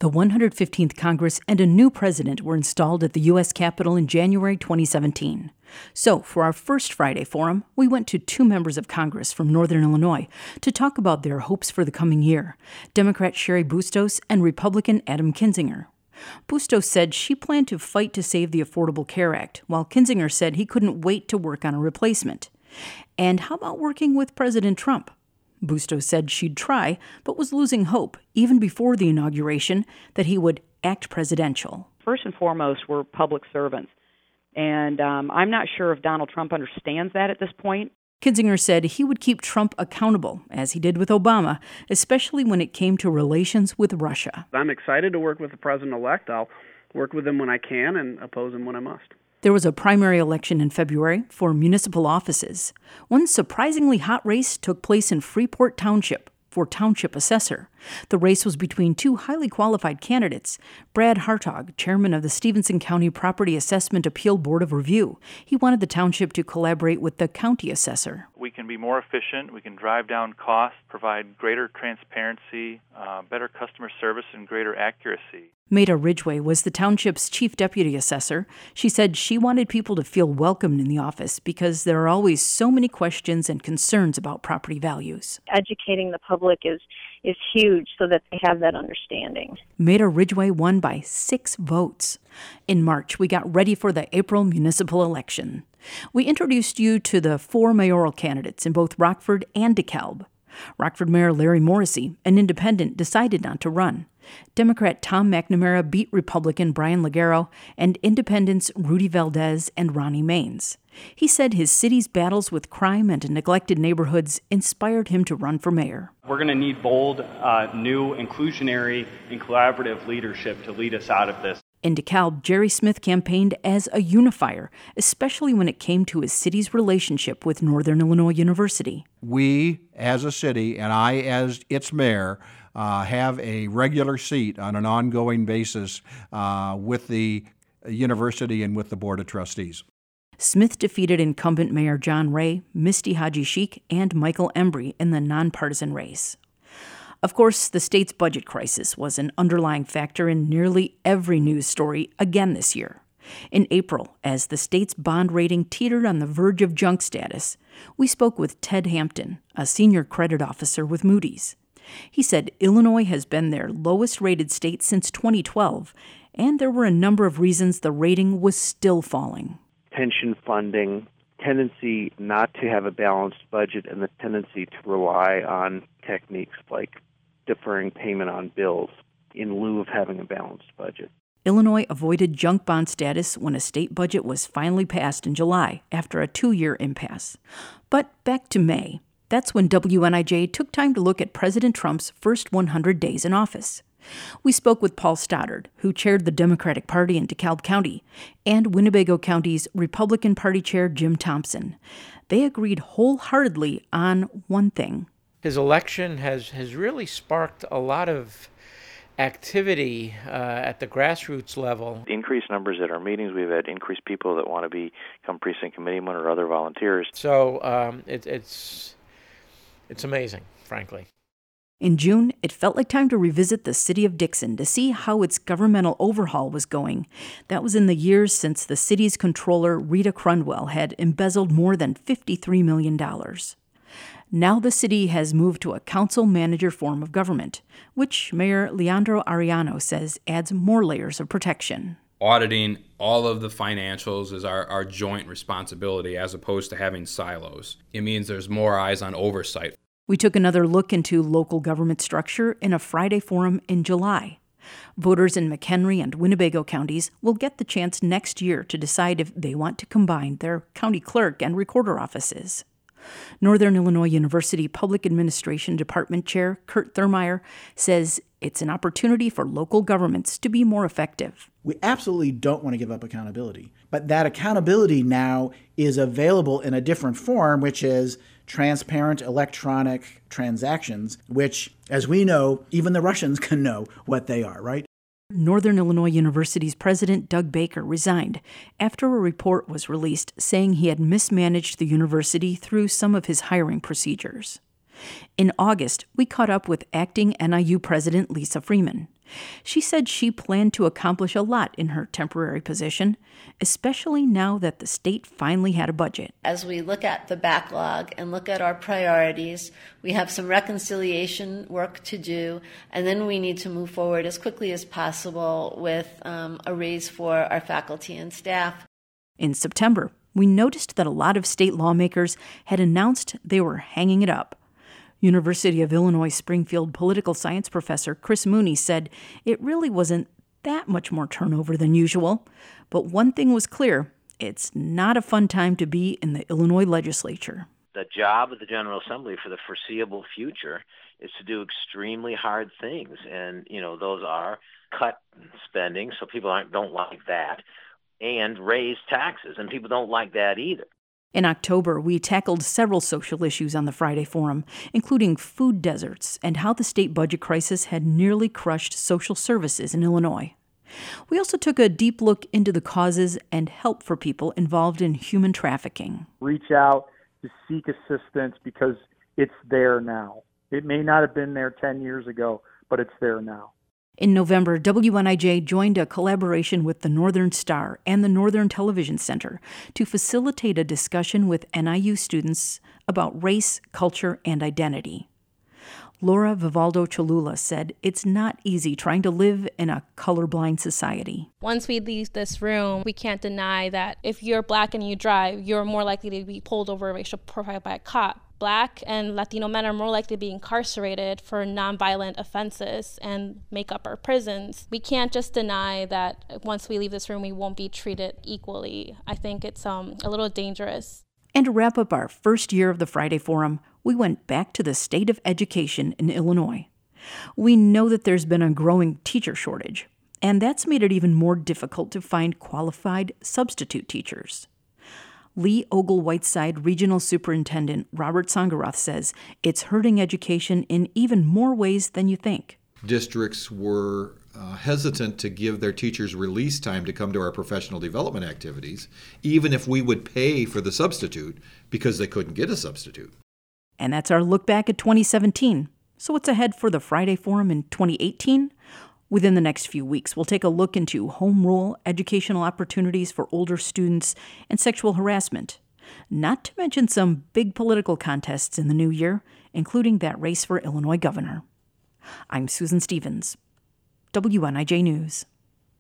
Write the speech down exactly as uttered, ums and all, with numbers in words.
The one hundred fifteenth Congress and a new president were installed at the U S Capitol in January twenty seventeen. So, for our first Friday Forum, we went to two members of Congress from Northern Illinois to talk about their hopes for the coming year, Democrat Cheri Bustos and Republican Adam Kinzinger. Bustos said she planned to fight to save the Affordable Care Act, while Kinzinger said he couldn't wait to work on a replacement. And how about working with President Trump? Bustos said she'd try, but was losing hope, even before the inauguration, that he would act presidential. First and foremost, we're public servants. And um, I'm not sure if Donald Trump understands that at this point. Kinzinger said he would keep Trump accountable, as he did with Obama, especially when it came to relations with Russia. I'm excited to work with the president-elect. I'll work with him when I can and oppose him when I must. There was a primary election in February for municipal offices. One surprisingly hot race took place in Freeport Township for township assessor. The race was between two highly qualified candidates. Brad Hartog, chairman of the Stevenson County Property Assessment Appeal Board of Review. He wanted the township to collaborate with the county assessor. We can be more efficient, we can drive down costs, provide greater transparency, uh, better customer service, and greater accuracy. Maida Ridgway was the township's chief deputy assessor. She said she wanted people to feel welcomed in the office because there are always so many questions and concerns about property values. Educating the public is, is huge so that they have that understanding. Maida Ridgway won by six votes. In March, we got ready for the April municipal election. We introduced you to the four mayoral candidates in both Rockford and DeKalb. Rockford Mayor Larry Morrissey, an independent, decided not to run. Democrat Tom McNamara beat Republican Brian Ligero and independents Rudy Valdez and Ronnie Maines. He said his city's battles with crime and neglected neighborhoods inspired him to run for mayor. We're going to need bold, uh, new, inclusionary, and collaborative leadership to lead us out of this. In DeKalb, Jerry Smith campaigned as a unifier, especially when it came to his city's relationship with Northern Illinois University. We, as a city, and I, as its mayor, uh, have a regular seat on an ongoing basis uh, with the university and with the Board of Trustees. Smith defeated incumbent Mayor John Ray, Misty Haji Sheik, and Michael Embry in the nonpartisan race. Of course, the state's budget crisis was an underlying factor in nearly every news story again this year. In April, as the state's bond rating teetered on the verge of junk status, we spoke with Ted Hampton, a senior credit officer with Moody's. He said Illinois has been their lowest-rated state since twenty twelve, and there were a number of reasons the rating was still falling. Pension funding, tendency not to have a balanced budget, and the tendency to rely on techniques like deferring payment on bills in lieu of having a balanced budget. Illinois avoided junk bond status when a state budget was finally passed in July after a two-year impasse. But back to May. That's when W N I J took time to look at President Trump's first one hundred days in office. We spoke with Paul Stoddard, who chaired the Democratic Party in DeKalb County, and Winnebago County's Republican Party Chair Jim Thompson. They agreed wholeheartedly on one thing. His election has, has really sparked a lot of activity uh, at the grassroots level. Increased numbers at our meetings. We've had increased people that want to become precinct committeemen or other volunteers. So um, it, it's it's amazing, frankly. In June, it felt like time to revisit the city of Dixon to see how its governmental overhaul was going. That was in the years since the city's controller, Rita Crundwell, had embezzled more than fifty-three million dollars. Now the city has moved to a council-manager form of government, which Mayor Leandro Ariano says adds more layers of protection. Auditing all of the financials is our, our joint responsibility as opposed to having silos. It means there's more eyes on oversight. We took another look into local government structure in a Friday forum in July. Voters in McHenry and Winnebago counties will get the chance next year to decide if they want to combine their county clerk and recorder offices. Northern Illinois University Public Administration Department Chair Kurt Thurmeyer says it's an opportunity for local governments to be more effective. We absolutely don't want to give up accountability, but that accountability now is available in a different form, which is transparent electronic transactions, which, as we know, even the Russians can know what they are, right? Northern Illinois University's president, Doug Baker, resigned after a report was released saying he had mismanaged the university through some of his hiring procedures. In August, we caught up with acting N I U president Lisa Freeman. She said she planned to accomplish a lot in her temporary position, especially now that the state finally had a budget. As we look at the backlog and look at our priorities, we have some reconciliation work to do, and then we need to move forward as quickly as possible with um, a raise for our faculty and staff. In September, we noticed that a lot of state lawmakers had announced they were hanging it up. University of Illinois Springfield political science professor Chris Mooney said it really wasn't that much more turnover than usual. But one thing was clear, it's not a fun time to be in the Illinois legislature. The job of the General Assembly for the foreseeable future is to do extremely hard things. And, you know, those are cut spending, so people aren't, don't like that, and raise taxes, and people don't like that either. In October, we tackled several social issues on the Friday Forum, including food deserts and how the state budget crisis had nearly crushed social services in Illinois. We also took a deep look into the causes and help for people involved in human trafficking. Reach out to seek assistance because it's there now. It may not have been there ten years ago, but it's there now. In November, W N I J joined a collaboration with the Northern Star and the Northern Television Center to facilitate a discussion with N I U students about race, culture, and identity. Laura Vivaldo Cholula said it's not easy trying to live in a colorblind society. Once we leave this room, we can't deny that if you're Black and you drive, you're more likely to be pulled over a racial profile by a cop. Black and Latino men are more likely to be incarcerated for nonviolent offenses and make up our prisons. We can't just deny that once we leave this room, we won't be treated equally. I think it's um, a little dangerous. And to wrap up our first year of the Friday Forum, we went back to the state of education in Illinois. We know that there's been a growing teacher shortage, and that's made it even more difficult to find qualified substitute teachers. Lee Ogle-Whiteside Regional Superintendent Robert Sangaroth says it's hurting education in even more ways than you think. Districts were uh, hesitant to give their teachers release time to come to our professional development activities, even if we would pay for the substitute, because they couldn't get a substitute. And that's our look back at twenty seventeen. So what's ahead for the Friday Forum in twenty eighteen? Within the next few weeks, we'll take a look into home rule, educational opportunities for older students, and sexual harassment. Not to mention some big political contests in the new year, including that race for Illinois governor. I'm Susan Stevens, W N I J News.